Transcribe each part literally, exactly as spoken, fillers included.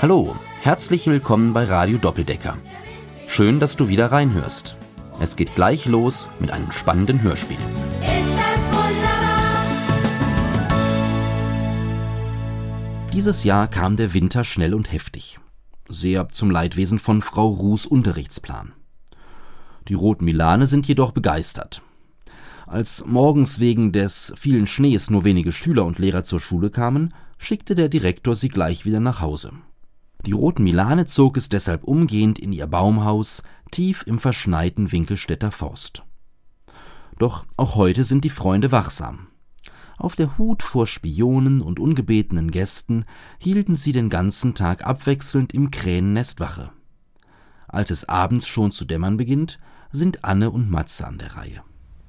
Hallo, herzlich willkommen bei Radio Doppeldecker. Schön, dass du wieder reinhörst. Es geht gleich los mit einem spannenden Hörspiel. Ist das wunderbar? Dieses Jahr kam der Winter schnell und heftig. Sehr zum Leidwesen von Frau Ruhs Unterrichtsplan. Die Roten Milane sind jedoch begeistert. Als morgens wegen des vielen Schnees nur wenige Schüler und Lehrer zur Schule kamen, schickte der Direktor sie gleich wieder nach Hause. Die Roten Milane zog es deshalb umgehend in ihr Baumhaus, tief im verschneiten Winkelstädter Forst. Doch auch heute sind die Freunde wachsam. Auf der Hut vor Spionen und ungebetenen Gästen hielten sie den ganzen Tag abwechselnd im Krähennest Wache. Als es abends schon zu dämmern beginnt, sind Anne und Matze an der Reihe.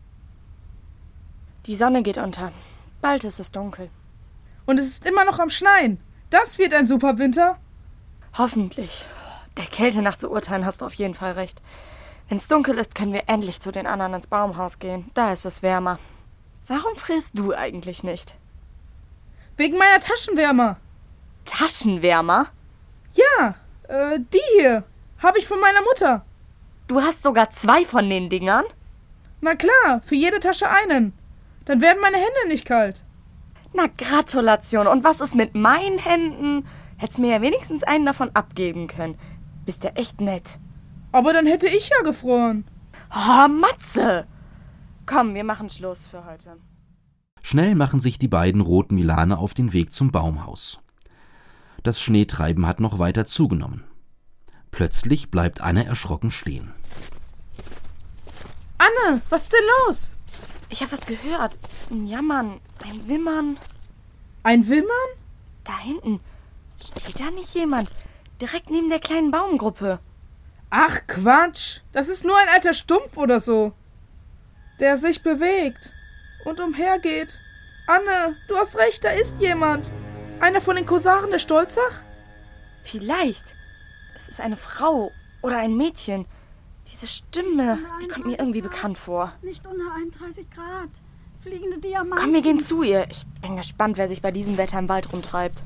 Die Sonne geht unter. Bald ist es dunkel. Und es ist immer noch am Schneien. Das wird ein super Winter. Hoffentlich. Der Kälte nach zu urteilen hast du auf jeden Fall recht. Wenn's dunkel ist, können wir endlich zu den anderen ins Baumhaus gehen. Da ist es wärmer. Warum frierst du eigentlich nicht? Wegen meiner Taschenwärmer. Taschenwärmer? Ja, äh, die hier. Habe ich von meiner Mutter. Du hast sogar zwei von den Dingern? Na klar, für jede Tasche einen. Dann werden meine Hände nicht kalt. Na, Gratulation. Und was ist mit meinen Händen? Hättest mir ja wenigstens einen davon abgeben können. Bist ja echt nett. Aber dann hätte ich ja gefroren. Oh, Matze! Komm, wir machen Schluss für heute. Schnell machen sich die beiden Roten Milane auf den Weg zum Baumhaus. Das Schneetreiben hat noch weiter zugenommen. Plötzlich bleibt Anne erschrocken stehen. Anne, was ist denn los? Ich habe was gehört. Ein Jammern, ein Wimmern. Ein Wimmern? Da hinten. Steht da nicht jemand? Direkt neben der kleinen Baumgruppe. Ach, Quatsch. Das ist nur ein alter Stumpf oder so. Der sich bewegt und umhergeht. Anne, du hast recht, da ist jemand. Einer von den Korsaren der Stolzach? Vielleicht. Es ist eine Frau oder ein Mädchen. Diese Stimme, die kommt mir irgendwie bekannt vor. Nicht unter einunddreißig Grad. Fliegende Diamanten. Komm, wir gehen zu ihr. Ich bin gespannt, wer sich bei diesem Wetter im Wald rumtreibt.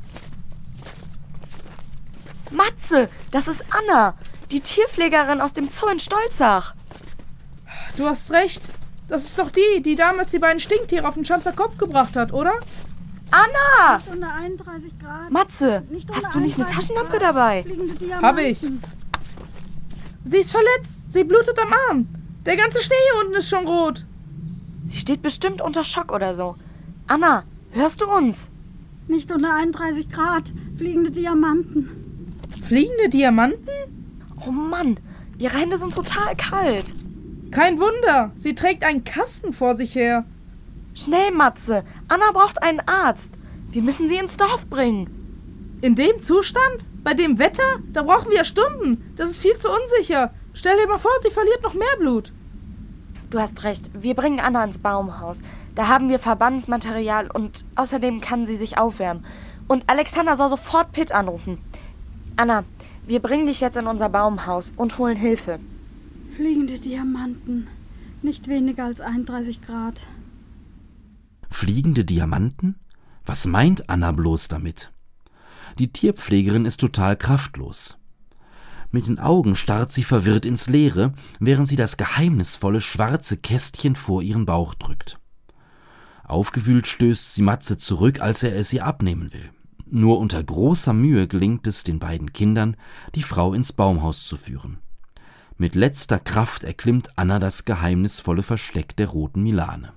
Matze, das ist Anna, die Tierpflegerin aus dem Zoo in Stolzach. Du hast recht. Das ist doch die, die damals die beiden Stinktiere auf den Schanzer Kopf gebracht hat, oder? Anna! Nicht unter einunddreißig Grad. Matze, Nicht hast unter du nicht eine einunddreißig Taschenlampe Grad. dabei? Fliegende Diamanten. Hab ich. Sie ist verletzt. Sie blutet am Arm. Der ganze Schnee hier unten ist schon rot. Sie steht bestimmt unter Schock oder so. Anna, hörst du uns? Nicht unter einunddreißig Grad. Fliegende Diamanten. Fliegende Diamanten? Oh Mann, ihre Hände sind total kalt. Kein Wunder. Sie trägt einen Kasten vor sich her. Schnell, Matze. Anna braucht einen Arzt. Wir müssen sie ins Dorf bringen. In dem Zustand? Bei dem Wetter? Da brauchen wir ja Stunden. Das ist viel zu unsicher. Stell dir mal vor, sie verliert noch mehr Blut. Du hast recht. Wir bringen Anna ins Baumhaus. Da haben wir Verbandsmaterial und außerdem kann sie sich aufwärmen. Und Alexander soll sofort Pitt anrufen. Anna, wir bringen dich jetzt in unser Baumhaus und holen Hilfe. Fliegende Diamanten. Nicht weniger als einunddreißig Grad. Fliegende Diamanten? Was meint Anna bloß damit? Die Tierpflegerin ist total kraftlos. Mit den Augen starrt sie verwirrt ins Leere, während sie das geheimnisvolle schwarze Kästchen vor ihren Bauch drückt. Aufgewühlt stößt sie Matze zurück, als er es ihr abnehmen will. Nur unter großer Mühe gelingt es den beiden Kindern, die Frau ins Baumhaus zu führen. Mit letzter Kraft erklimmt Anna das geheimnisvolle Versteck der Roten Milane.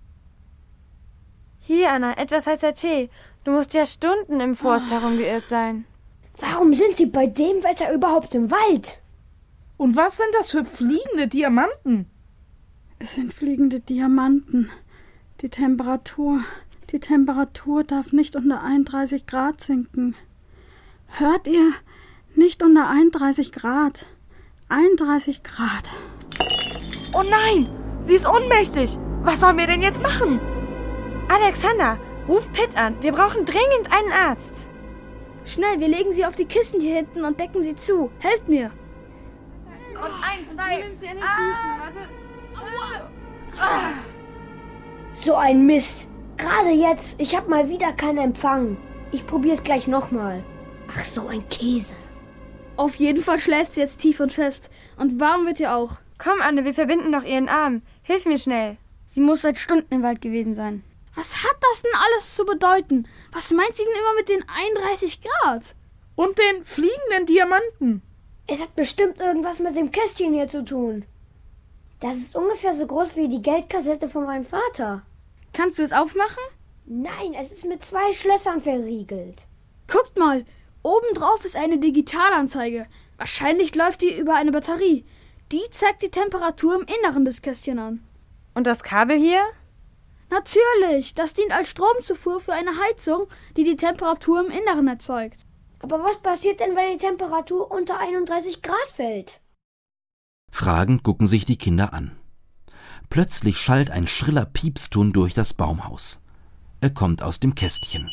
Hier, Anna, etwas heißer Tee. Du musst ja Stunden im Forst herumgeirrt sein. Warum sind Sie bei dem Wetter überhaupt im Wald? Und was sind das für fliegende Diamanten? Es sind fliegende Diamanten. Die Temperatur, die Temperatur darf nicht unter einunddreißig Grad sinken. Hört ihr? Nicht unter einunddreißig Grad. einunddreißig Grad. Oh nein, sie ist ohnmächtig. Was sollen wir denn jetzt machen? Alexander, ruf Pitt an. Wir brauchen dringend einen Arzt. Schnell, wir legen sie auf die Kissen hier hinten und decken sie zu. Helft mir. Und ein, zwei. So ein Mist. Gerade jetzt. Ich hab mal wieder keinen Empfang. Ich probier's gleich nochmal. Ach so, ein Käse. Auf jeden Fall schläft sie jetzt tief und fest. Und warm wird ihr auch. Komm, Anne, wir verbinden doch ihren Arm. Hilf mir schnell. Sie muss seit Stunden im Wald gewesen sein. Was hat das denn alles zu bedeuten? Was meint sie denn immer mit den einunddreißig Grad? Und den fliegenden Diamanten. Es hat bestimmt irgendwas mit dem Kästchen hier zu tun. Das ist ungefähr so groß wie die Geldkassette von meinem Vater. Kannst du es aufmachen? Nein, es ist mit zwei Schlössern verriegelt. Guckt mal, obendrauf ist eine Digitalanzeige. Wahrscheinlich läuft die über eine Batterie. Die zeigt die Temperatur im Inneren des Kästchen an. Und das Kabel hier? Natürlich, das dient als Stromzufuhr für eine Heizung, die die Temperatur im Inneren erzeugt. Aber was passiert denn, wenn die Temperatur unter einunddreißig Grad fällt? Fragend gucken sich die Kinder an. Plötzlich schallt ein schriller Piepston durch das Baumhaus. Er kommt aus dem Kästchen.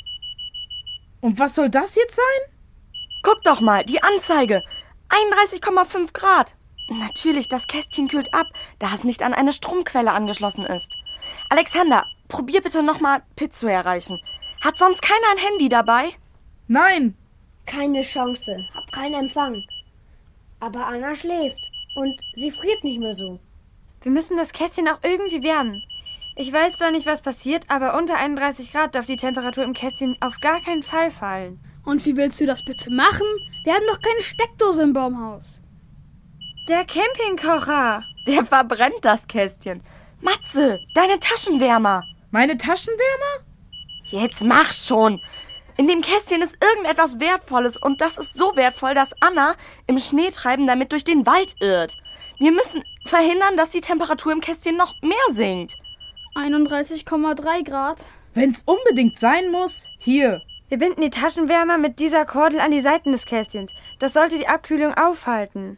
Und was soll das jetzt sein? Guck doch mal, die Anzeige. einunddreißig Komma fünf Grad. Natürlich, das Kästchen kühlt ab, da es nicht an eine Stromquelle angeschlossen ist. Alexander, probier bitte nochmal Pitt zu erreichen. Hat sonst keiner ein Handy dabei? Nein. Keine Chance. Hab keinen Empfang. Aber Anna schläft. Und sie friert nicht mehr so. Wir müssen das Kästchen auch irgendwie wärmen. Ich weiß zwar nicht, was passiert, aber unter einunddreißig Grad darf die Temperatur im Kästchen auf gar keinen Fall fallen. Und wie willst du das bitte machen? Wir haben doch keine Steckdose im Baumhaus. Der Campingkocher. Der verbrennt das Kästchen. Matze, deine Taschenwärmer. Meine Taschenwärmer? Jetzt mach schon. In dem Kästchen ist irgendetwas Wertvolles und das ist so wertvoll, dass Anna im Schneetreiben damit durch den Wald irrt. Wir müssen verhindern, dass die Temperatur im Kästchen noch mehr sinkt. einunddreißig Komma drei Grad. Wenn's unbedingt sein muss, hier. Wir binden die Taschenwärmer mit dieser Kordel an die Seiten des Kästchens. Das sollte die Abkühlung aufhalten.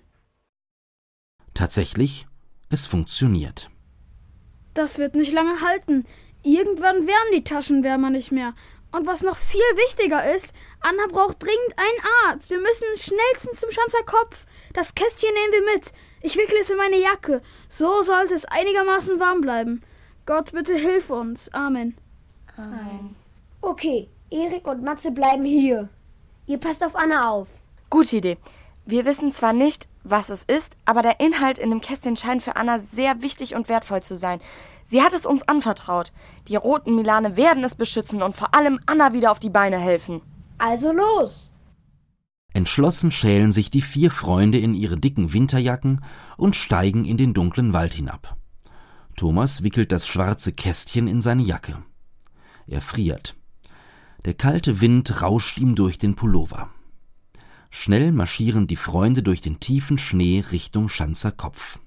Tatsächlich, es funktioniert. Das wird nicht lange halten. Irgendwann wärmen die Taschenwärmer nicht mehr. Und was noch viel wichtiger ist, Anna braucht dringend einen Arzt. Wir müssen schnellstens zum Schanzer Kopf. Das Kästchen nehmen wir mit. Ich wickle es in meine Jacke. So sollte es einigermaßen warm bleiben. Gott, bitte hilf uns. Amen. Amen. Okay, Erik und Matze bleiben hier. Ihr passt auf Anna auf. Gute Idee. Wir wissen zwar nicht, was es ist, aber der Inhalt in dem Kästchen scheint für Anna sehr wichtig und wertvoll zu sein. Sie hat es uns anvertraut. Die roten Milane werden es beschützen und vor allem Anna wieder auf die Beine helfen. Also los! Entschlossen schälen sich die vier Freunde in ihre dicken Winterjacken und steigen in den dunklen Wald hinab. Thomas wickelt das schwarze Kästchen in seine Jacke. Er friert. Der kalte Wind rauscht ihm durch den Pullover. Schnell marschieren die Freunde durch den tiefen Schnee Richtung Schanzer Kopf.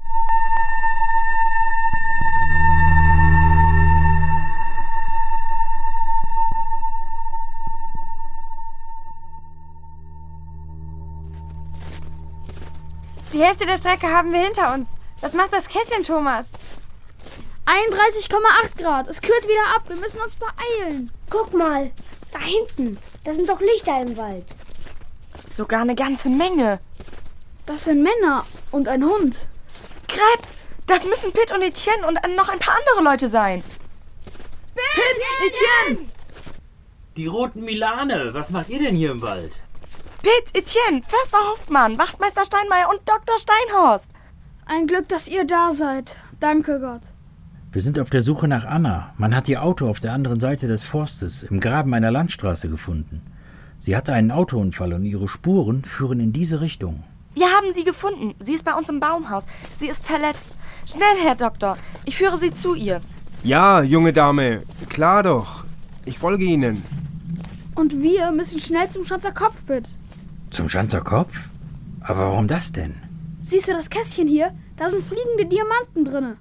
Die Hälfte der Strecke haben wir hinter uns. Was macht das Kästchen, Thomas? einunddreißig Komma acht Grad. Es kühlt wieder ab. Wir müssen uns beeilen. Guck mal, da hinten. Da sind doch Lichter im Wald. Sogar eine ganze Menge. Das sind Männer und ein Hund. Crêpe, das müssen Pitt und Etienne und noch ein paar andere Leute sein. Pitt, Etienne! Die roten Milane, was macht ihr denn hier im Wald? Pitt, Etienne, Förster Hoffmann, Wachtmeister Steinmeier und Doktor Steinhorst. Ein Glück, dass ihr da seid. Danke Gott. Wir sind auf der Suche nach Anna. Man hat ihr Auto auf der anderen Seite des Forstes, im Graben einer Landstraße gefunden. Sie hatte einen Autounfall und ihre Spuren führen in diese Richtung. Wir haben sie gefunden. Sie ist bei uns im Baumhaus. Sie ist verletzt. Schnell, Herr Doktor. Ich führe Sie zu ihr. Ja, junge Dame. Klar doch. Ich folge Ihnen. Und wir müssen schnell zum Schanzer Kopf, bitte. Zum Schanzer Kopf? Aber warum das denn? Siehst du das Kästchen hier? Da sind fliegende Diamanten drinne.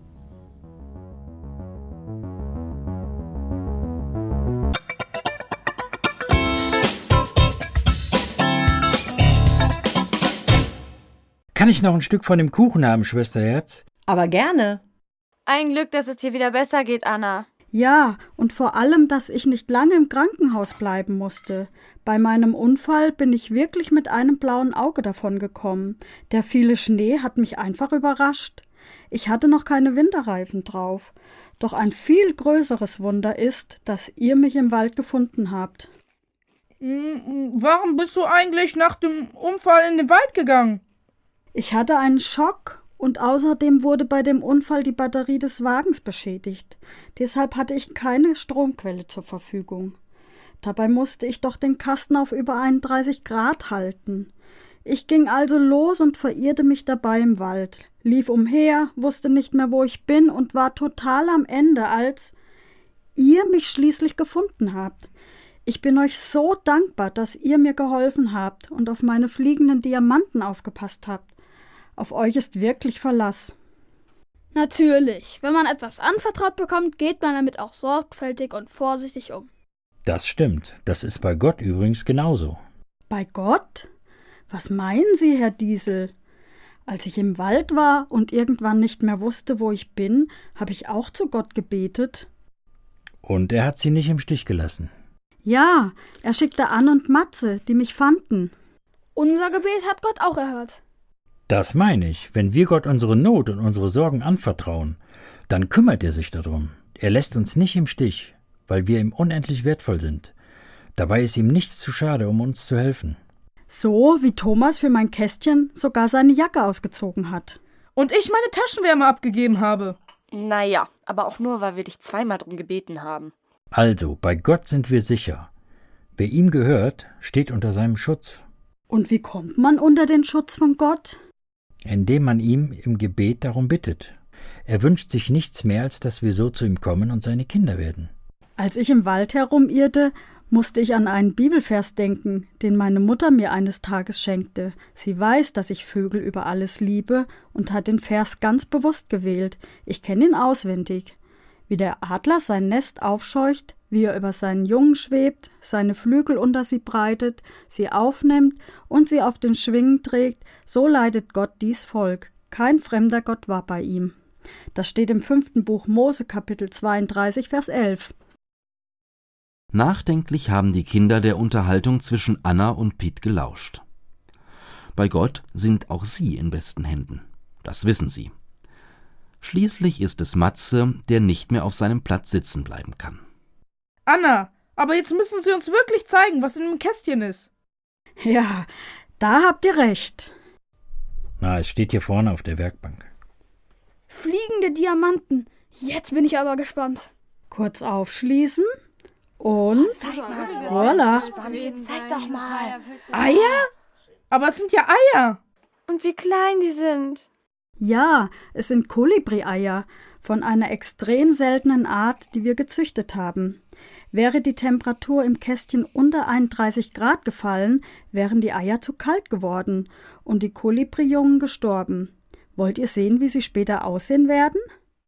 Kann ich noch ein Stück von dem Kuchen haben, Schwesterherz? Aber gerne. Ein Glück, dass es dir wieder besser geht, Anna. Ja, und vor allem, dass ich nicht lange im Krankenhaus bleiben musste. Bei meinem Unfall bin ich wirklich mit einem blauen Auge davongekommen. Der viele Schnee hat mich einfach überrascht. Ich hatte noch keine Winterreifen drauf. Doch ein viel größeres Wunder ist, dass ihr mich im Wald gefunden habt. Warum bist du eigentlich nach dem Unfall in den Wald gegangen? Ich hatte einen Schock und außerdem wurde bei dem Unfall die Batterie des Wagens beschädigt. Deshalb hatte ich keine Stromquelle zur Verfügung. Dabei musste ich doch den Kasten auf über einunddreißig Grad halten. Ich ging also los und verirrte mich dabei im Wald, lief umher, wusste nicht mehr, wo ich bin und war total am Ende, als ihr mich schließlich gefunden habt. Ich bin euch so dankbar, dass ihr mir geholfen habt und auf meine fliegenden Diamanten aufgepasst habt. Auf euch ist wirklich Verlass. Natürlich. Wenn man etwas anvertraut bekommt, geht man damit auch sorgfältig und vorsichtig um. Das stimmt. Das ist bei Gott übrigens genauso. Bei Gott? Was meinen Sie, Herr Diesel? Als ich im Wald war und irgendwann nicht mehr wusste, wo ich bin, habe ich auch zu Gott gebetet. Und er hat Sie nicht im Stich gelassen. Ja, er schickte Anne und Matze, die mich fanden. Unser Gebet hat Gott auch erhört. Das meine ich. Wenn wir Gott unsere Not und unsere Sorgen anvertrauen, dann kümmert er sich darum. Er lässt uns nicht im Stich, weil wir ihm unendlich wertvoll sind. Dabei ist ihm nichts zu schade, um uns zu helfen. So wie Thomas für mein Kästchen sogar seine Jacke ausgezogen hat. Und ich meine Taschenwärme abgegeben habe. Naja, aber auch nur, weil wir dich zweimal drum gebeten haben. Also, bei Gott sind wir sicher. Wer ihm gehört, steht unter seinem Schutz. Und wie kommt man unter den Schutz von Gott? Indem man ihm im Gebet darum bittet. Er wünscht sich nichts mehr, als dass wir so zu ihm kommen und seine Kinder werden. Als ich im Wald herumirrte, musste ich an einen Bibelvers denken, den meine Mutter mir eines Tages schenkte. Sie weiß, dass ich Vögel über alles liebe und hat den Vers ganz bewusst gewählt. Ich kenne ihn auswendig. Wie der Adler sein Nest aufscheucht, wie er über seinen Jungen schwebt, seine Flügel unter sie breitet, sie aufnimmt und sie auf den Schwingen trägt, so leitet Gott dies Volk. Kein fremder Gott war bei ihm. Das steht im fünften Buch Mose, Kapitel zweiunddreißig, Vers elf. Nachdenklich haben die Kinder der Unterhaltung zwischen Anna und Piet gelauscht. Bei Gott sind auch sie in besten Händen. Das wissen sie. Schließlich ist es Matze, der nicht mehr auf seinem Platz sitzen bleiben kann. Anna, aber jetzt müssen Sie uns wirklich zeigen, was in dem Kästchen ist. Ja, da habt ihr recht. Na, es steht hier vorne auf der Werkbank. Fliegende Diamanten. Jetzt bin ich aber gespannt. Kurz aufschließen und voilà. Zeig doch mal. Eier? Aber es sind ja Eier. Und wie klein die sind. Ja, es sind Kolibri-Eier von einer extrem seltenen Art, die wir gezüchtet haben. Wäre die Temperatur im Kästchen unter einunddreißig Grad gefallen, wären die Eier zu kalt geworden und die Kolibri-Jungen gestorben. Wollt ihr sehen, wie sie später aussehen werden?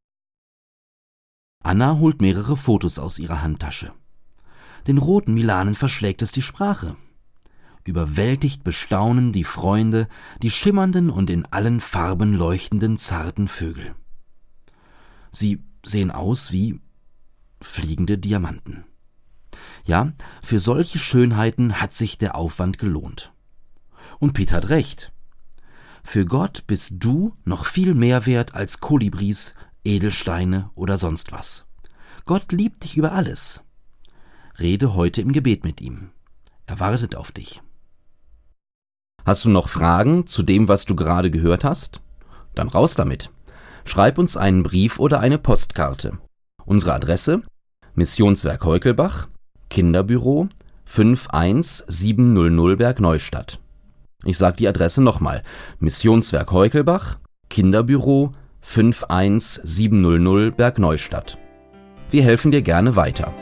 Anna holt mehrere Fotos aus ihrer Handtasche. Den roten Milanen verschlägt es die Sprache. Überwältigt bestaunen die Freunde die schimmernden und in allen Farben leuchtenden zarten Vögel. Sie sehen aus wie fliegende Diamanten. Ja, für solche Schönheiten hat sich der Aufwand gelohnt. Und Piet hat recht. Für Gott bist du noch viel mehr wert als Kolibris, Edelsteine oder sonst was. Gott liebt dich über alles. Rede heute im Gebet mit ihm. Er wartet auf dich. Hast du noch Fragen zu dem, was du gerade gehört hast? Dann raus damit. Schreib uns einen Brief oder eine Postkarte. Unsere Adresse: Missionswerk Heukelbach, Kinderbüro fünf eins sieben null null Bergneustadt. Ich sage die Adresse nochmal: Missionswerk Heukelbach, Kinderbüro fünf eins sieben null null Bergneustadt. Wir helfen dir gerne weiter.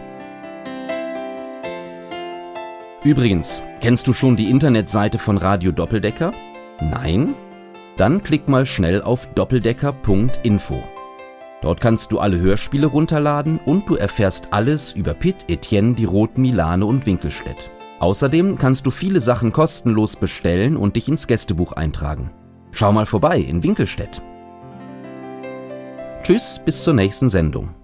Übrigens, kennst du schon die Internetseite von Radio Doppeldecker? Nein? Dann klick mal schnell auf doppeldecker punkt info. Dort kannst du alle Hörspiele runterladen und du erfährst alles über Piet, Etienne, die Roten Milane und Winkelstedt. Außerdem kannst du viele Sachen kostenlos bestellen und dich ins Gästebuch eintragen. Schau mal vorbei in Winkelstedt. Tschüss, bis zur nächsten Sendung.